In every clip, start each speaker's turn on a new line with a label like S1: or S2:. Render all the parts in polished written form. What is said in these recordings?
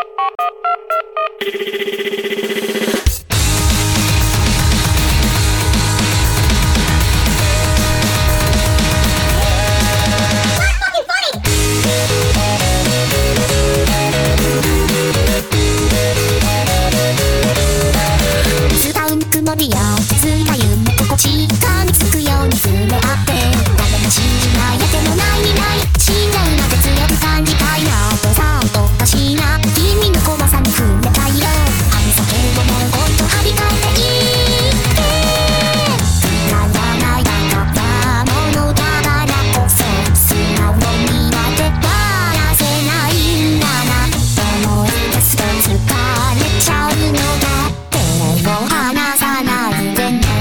S1: 曇りやつが夢心地噛みつくように触れ合って誰も信じないやけもないにない信頼まで強く感じたいなとさおかしいな君の怖さに触れたいよあの酒をもうごっと張り替えていってなんだないだったものだからこそ素直になって笑わせないんだな思い出すと疲れちゃうのだ手を離さないでね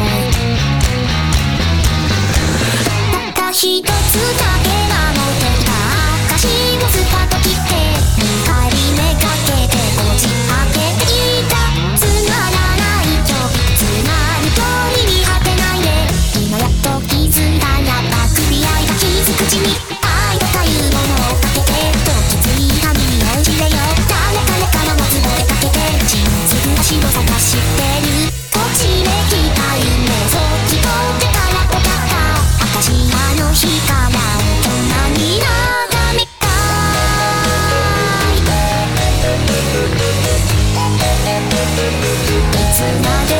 S1: たった一つだけが持っていた証をスパッと切って見返り目かけてこじ開けていたつまらない今日つなると意味果てないで今やっと気づいたやっぱ首開いた傷口に愛とかいうものをかけてときつい髪に落ちれよ誰からもつぼでかけて人物なしを探してるこちれきた夢そう聞こえてから分かった私あの日から大人になったみたいいつまで